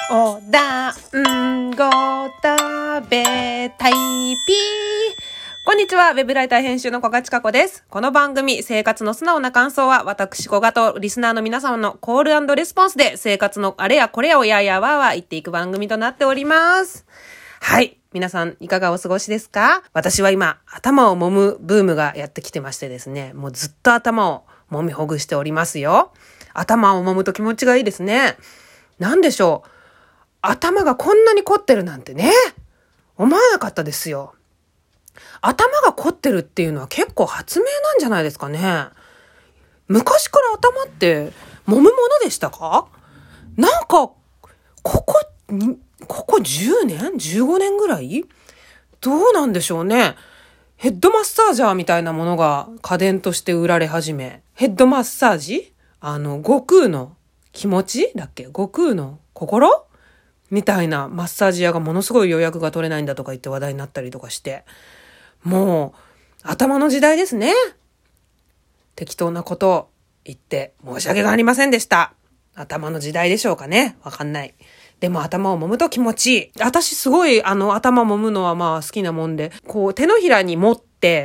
お団子食べたいピー。こんにちは、ウェブライター編集の小賀千佳子です。この番組、生活の素直な感想は、私小賀とリスナーの皆様のコール&レスポンスで、生活のあれやこれやをややわーわー言っていく番組となっております。はい。皆さん、いかがお過ごしですか？私は今、頭を揉むブームがやってきてましてですね、もうずっと頭を揉みほぐしておりますよ。頭を揉むと気持ちがいいですね。なんでしょう。頭がこんなに凝ってるなんてね、思わなかったですよ。頭が凝ってるっていうのは結構発明なんじゃないですかね。昔から頭って揉むものでしたか？なんか、ここ10年 ?15 年ぐらいどうなんでしょうね。ヘッドマッサージャーみたいなものが家電として売られ始め、ヘッドマッサージ？悟空の気持ちだっけ？悟空の心？みたいなマッサージ屋がものすごい予約が取れないんだとか言って話題になったりとかして、もう頭の時代ですね。適当なことを言って申し訳がありませんでした。頭の時代でしょうかね。わかんない。でも頭を揉むと気持ちいい。私すごい頭揉むのはまあ好きなもんで、こう手のひらに持って、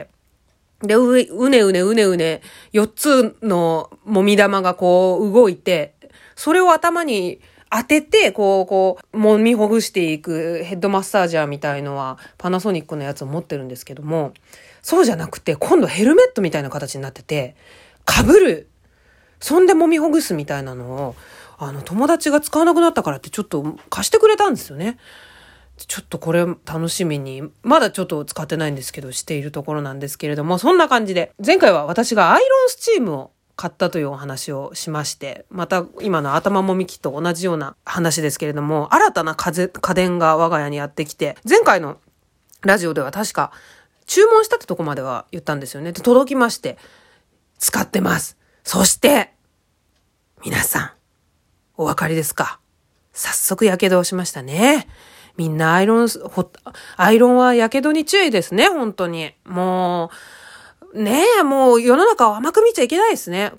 で、うねうね4つの揉み玉がこう動いて、それを頭に当てて、こう、揉みほぐしていくヘッドマッサージャーみたいのはパナソニックのやつを持ってるんですけども、そうじゃなくて今度ヘルメットみたいな形になってて、被る。そんで揉みほぐすみたいなのを、友達が使わなくなったからってちょっと貸してくれたんですよね。ちょっとこれ楽しみに、まだちょっと使ってないんですけど、しているところなんですけれども、そんな感じで、前回は私がアイロンスチームを買ったというお話をしまして、また今の頭もみ機と同じような話ですけれども、新たな家電が我が家にやってきて、前回のラジオでは確か注文したってとこまでは言ったんですよね。で、届きまして、使ってます。そして、皆さん、お分かりですか？早速火傷をしましたね。みんなアイロンは火傷に注意ですね、本当に。もう世の中を甘く見ちゃいけないですね。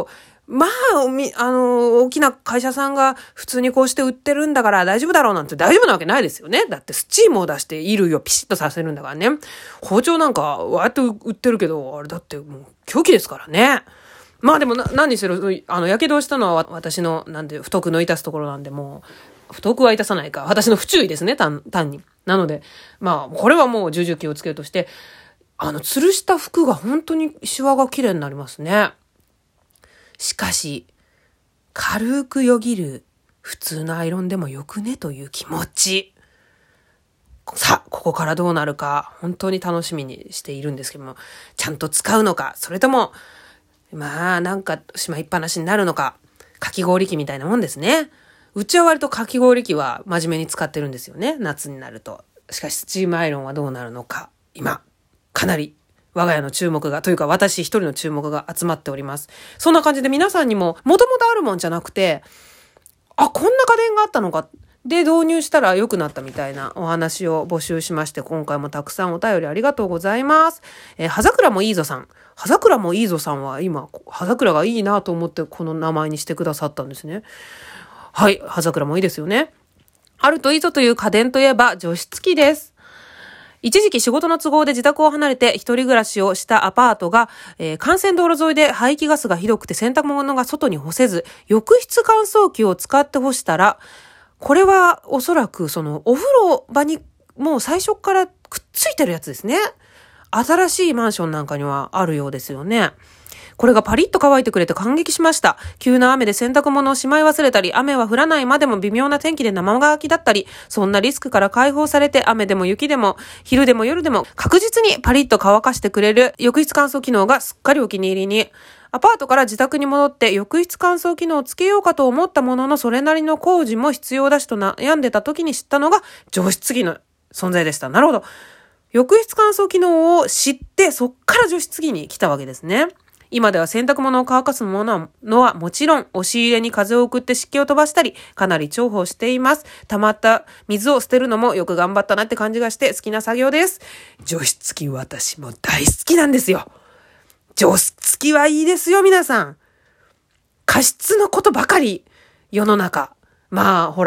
大きな会社さんが普通にこうして売ってるんだから大丈夫だろうなんて大丈夫なわけないですよね。だってスチームを出して衣類をピシッとさせるんだからね。包丁なんかわーって売ってるけど、あれだってもう凶器ですからね。まあでも何にしろ、火傷したのは私の、太くの致すところなんで、もう、太くは致さないか。私の不注意ですね、単に。なので、まあ、これはもう重々気をつけるとして、吊るした服が本当にシワが綺麗になりますね。しかし、軽くよぎる普通のアイロンでもよくねという気持ち。さあ、ここからどうなるか、本当に楽しみにしているんですけども、ちゃんと使うのか、それとも、まあ、なんか、しまいっぱなしになるのか、かき氷機みたいなもんですね。うちは割とかき氷機は真面目に使ってるんですよね。夏になると。しかし、スチームアイロンはどうなるのか、今、かなり、我が家の注目が、というか私一人の注目が集まっております。そんな感じで皆さんにも、もともとあるもんじゃなくて、こんな家電があったのか、で導入したら良くなったみたいなお話を募集しまして、今回もたくさんお便りありがとうございます。葉桜もいいぞさん。葉桜もいいぞさんは今、葉桜がいいなと思ってこの名前にしてくださったんですね。はい、葉桜もいいですよね。あるといいぞという家電といえば除湿機です。一時期仕事の都合で自宅を離れて一人暮らしをしたアパートが、幹線道路沿いで排気ガスがひどくて洗濯物が外に干せず、浴室乾燥機を使って干したら、これはおそらくそのお風呂場にもう最初からくっついてるやつですね。新しいマンションなんかにはあるようですよね。これがパリッと乾いてくれて感激しました。急な雨で洗濯物をしまい忘れたり、雨は降らないまでも微妙な天気で生乾きだったり、そんなリスクから解放されて雨でも雪でも昼でも夜でも確実にパリッと乾かしてくれる浴室乾燥機能がすっかりお気に入りに。アパートから自宅に戻って浴室乾燥機能をつけようかと思ったものの、それなりの工事も必要だしと悩んでた時に知ったのが除湿機の存在でした。なるほど。浴室乾燥機能を知って、そっから除湿機に来たわけですね。今では洗濯物を乾かすものはもちろん、押し入れに風を送って湿気を飛ばしたり、かなり重宝しています。溜まった水を捨てるのもよく頑張ったなって感じがして好きな作業です。除湿機私も大好きなんですよ。除湿機はいいですよ、皆さん。加湿のことばかり、世の中。まあ、ほら、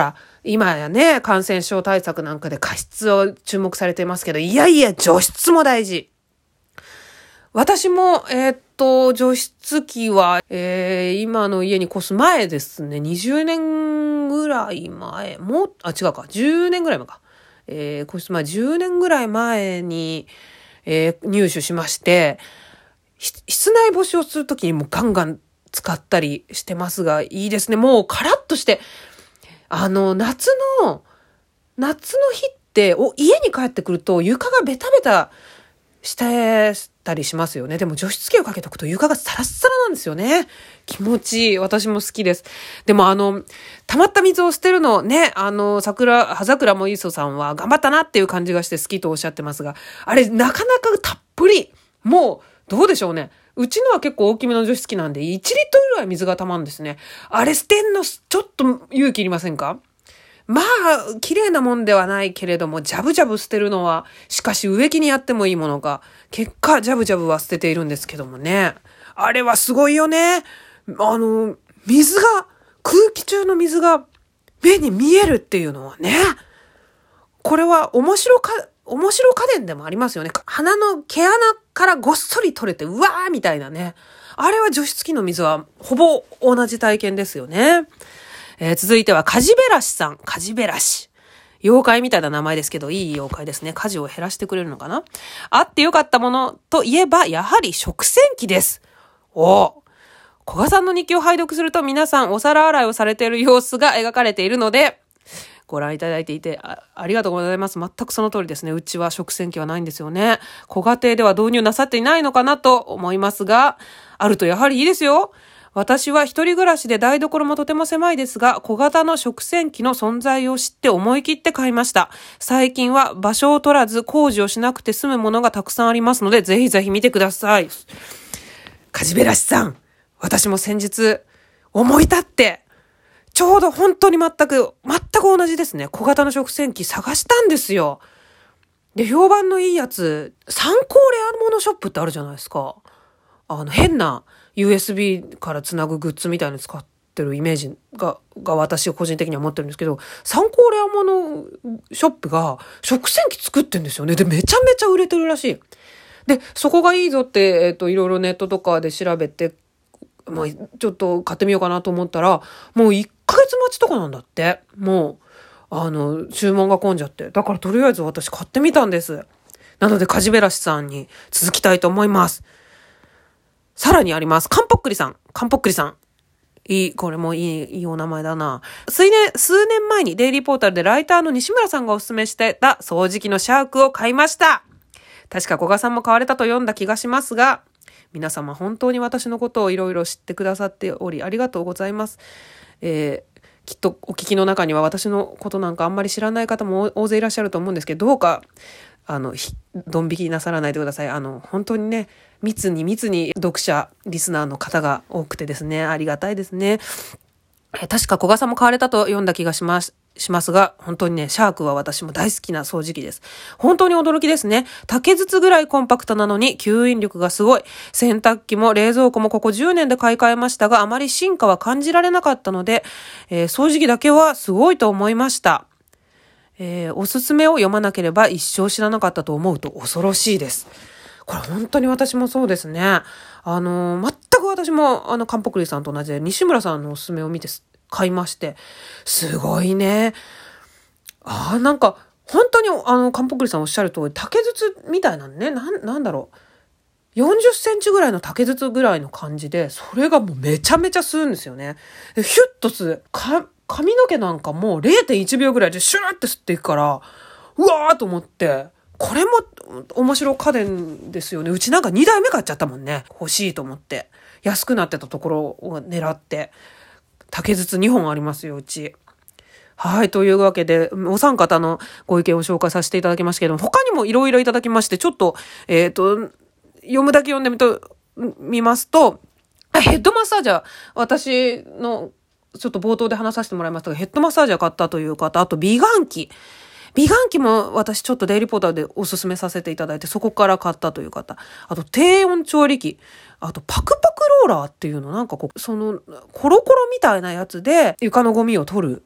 今やね、感染症対策なんかで加湿を注目されていますけど、いやいや、除湿も大事。私も、除湿機は、今の家に越す前ですね、20年ぐらい前、違うか、10年ぐらい前か。越す前、10年ぐらい前に、入手しまして、室内干しをするときにもガンガン使ったりしてますが、いいですね。もうカラッとして、夏の日って、家に帰ってくると床がベタベタしてたりしますよね。でも除湿機をかけとくと床がサラッサラなんですよね。気持ちいい。私も好きです。でも溜まった水を捨てるのね、葉桜もいいそさんは頑張ったなっていう感じがして好きとおっしゃってますが、あれなかなかたっぷり。もう、どうでしょうね。うちのは結構大きめの除湿機なんで1リットルぐらい水が溜まるんですね。あれ捨てんのちょっと勇気いりませんか？まあ、綺麗なもんではないけれども、ジャブジャブ捨てるのは、しかし植木にやってもいいものか、結果、ジャブジャブは捨てているんですけどもね。あれはすごいよね。空気中の水が目に見えるっていうのはね。これは面白家電でもありますよね。鼻の毛穴からごっそり取れて、うわーみたいなね。あれは除湿機の水はほぼ同じ体験ですよね。続いては、カジベラシさん。カジベラシ。妖怪みたいな名前ですけど、いい妖怪ですね。火事を減らしてくれるのかな？あってよかったものといえば、やはり食洗機です。古賀さんの日記を拝読すると、皆さんお皿洗いをされている様子が描かれているので、ご覧いただいていて ありがとうございます。全くその通りですね。うちは食洗機はないんですよね。ご家庭では導入なさっていないのかなと思いますが、あるとやはりいいですよ。私は一人暮らしで台所もとても狭いですが、小型の食洗機の存在を知って思い切って買いました。最近は場所を取らず工事をしなくて済むものがたくさんありますので、ぜひぜひ見てください。カジベラシさん、私も先日思い立って、ちょうど本当に全く同じですね。小型の食洗機探したんですよ。で、評判のいいやつ、参考レアモノショップってあるじゃないですか。変な USB からつなぐグッズみたいに使ってるイメージが私個人的には持ってるんですけど、参考レアモノショップが食洗機作ってんですよね。で、めちゃめちゃ売れてるらしい。で、そこがいいぞって、いろいろネットとかで調べて、ちょっと買ってみようかなと思ったら、もう1ヶ月待ちとかなんだって。もう、注文が混んじゃって。だからとりあえず私買ってみたんです。なので、カジベラシさんに続きたいと思います。さらにあります。カンポックリさん。これもいいお名前だな。数年前にデイリーポータルでライターの西村さんがお勧めしてた掃除機のシャークを買いました。確か古賀さんも買われたと読んだ気がしますが、皆様本当に私のことをいろいろ知ってくださっておりありがとうございます。きっとお聞きの中には私のことなんかあんまり知らない方も大勢いらっしゃると思うんですけど、どうかドン引きなさらないでください。本当にね、密に読者リスナーの方が多くてですね、ありがたいですね。確か古賀さんも買われたと読んだ気がしますが、本当にね、シャークは私も大好きな掃除機です。本当に驚きですね。竹筒ぐらいコンパクトなのに吸引力がすごい。洗濯機も冷蔵庫もここ10年で買い替えましたが、あまり進化は感じられなかったので、掃除機だけはすごいと思いました。おすすめを読まなければ一生知らなかったと思うと恐ろしいです。これ本当に私もそうですね。全く私もカンポクリさんと同じで西村さんのおすすめを見て買いまして、すごいね。なんか本当にカンポクリさんおっしゃる通り竹筒みたいなね、なんだろう。40センチぐらいの竹筒ぐらいの感じで、それがもうめちゃめちゃ吸うんですよね。ヒュッと吸う。髪の毛なんかもう 0.1 秒ぐらいでシュルって吸っていくから、うわーと思って、これも面白家電ですよね。うちなんか2台目買っちゃったもんね。欲しいと思って。安くなってたところを狙って。竹筒2本ありますよ、うち。はい。というわけで、お三方のご意見を紹介させていただきましたけども、他にもいろいろいただきまして、ちょっと、読むだけ読んでみますと、ヘッドマッサージャー、私の、ちょっと冒頭で話させてもらいましたが、ヘッドマッサージャー買ったという方、あと美顔器も私ちょっとデイリーポーターでおすすめさせていただいて、そこから買ったという方。あと低温調理器。あとパクパクローラーっていうの、なんかコロコロみたいなやつで床のゴミを取る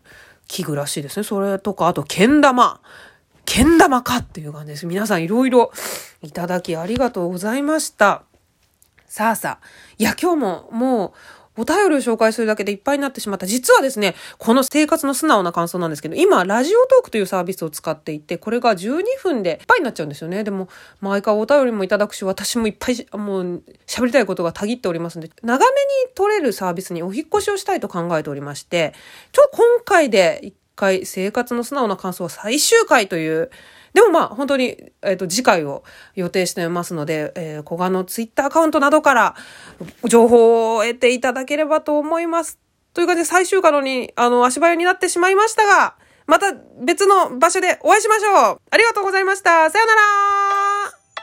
器具らしいですね。それとか、あと、けん玉かっていう感じです。皆さんいろいろいただきありがとうございました。さあ。いや、今日ももうお便りを紹介するだけでいっぱいになってしまった。実はですね、この生活の素直な感想なんですけど、今、ラジオトークというサービスを使っていて、これが12分でいっぱいになっちゃうんですよね。でも、毎回お便りもいただくし、私もいっぱいもう喋りたいことがたぎっておりますので、長めに取れるサービスにお引っ越しをしたいと考えておりまして、今回で一回生活の素直な感想は最終回という、でも本当に、次回を予定してますので、小賀のツイッターアカウントなどから情報を得ていただければと思います。という感じで最終回のに、足早になってしまいましたが、また別の場所でお会いしましょう。ありがとうございました。さよなら。